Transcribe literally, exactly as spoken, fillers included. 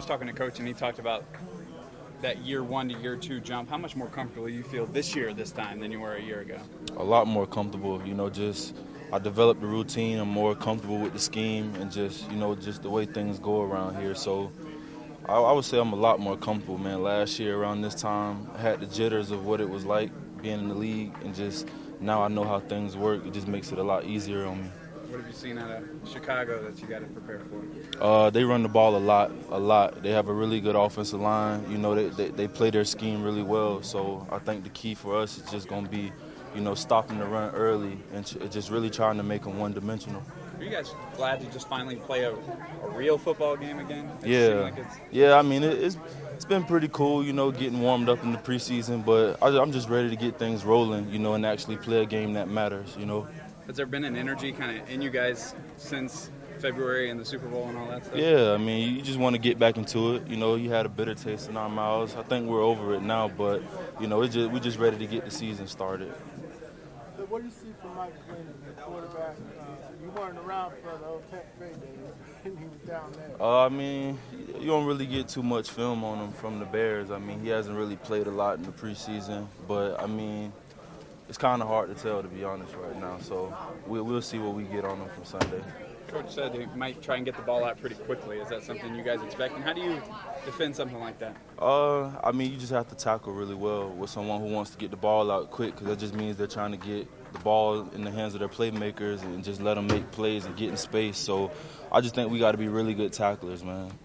was talking to Coach, and he talked about that year one to year two jump. How much more comfortable you feel this year, this time, than you were a year ago? A lot more comfortable. You know, just I developed the routine. I'm more comfortable with the scheme and just, you know, just the way things go around here. So I, I would say I'm a lot more comfortable, man. Last year around this time, I had the jitters of what it was like being in the league, and just now I know how things work. It just makes it a lot easier on me. What have you seen out of Chicago that you got to prepare for? Uh, they run the ball a lot, a lot. They have a really good offensive line. You know, they, they, they play their scheme really well. So I think the key for us is just going to be, you know, stopping the run early and ch- just really trying to make them one-dimensional. Are you guys glad to just finally play a, a real football game again? It Yeah, like it's... yeah. I mean, it, it's it's been pretty cool, you know, getting warmed up in the preseason. But I, I'm just ready to get things rolling, you know, and actually play a game that matters, you know. Has there been an energy kind of in you guys since February and the Super Bowl and all that stuff? Yeah, I mean, you just want to get back into it. You know, you had a bitter taste in our mouths. I think we're over it now, but, you know, it's just, we're just ready to get the season started. So what do you see from Mike Glennon, the quarterback? Uh, you weren't around for the old Tech Bay days, and he was down there. Uh, I mean, you don't really get too much film on him from the Bears. I mean, he hasn't really played a lot in the preseason, but, I mean, it's kind of hard to tell, to be honest, right now. So we'll, we'll see what we get on him from Sunday. Coach said he might try and get the ball out pretty quickly. Is that something you guys expect? And how do you defend something like that? Uh, I mean, you just have to tackle really well with someone who wants to get the ball out quick, because that just means they're trying to get the ball in the hands of their playmakers and just let them make plays and get in space. So I just think we got to be really good tacklers, man.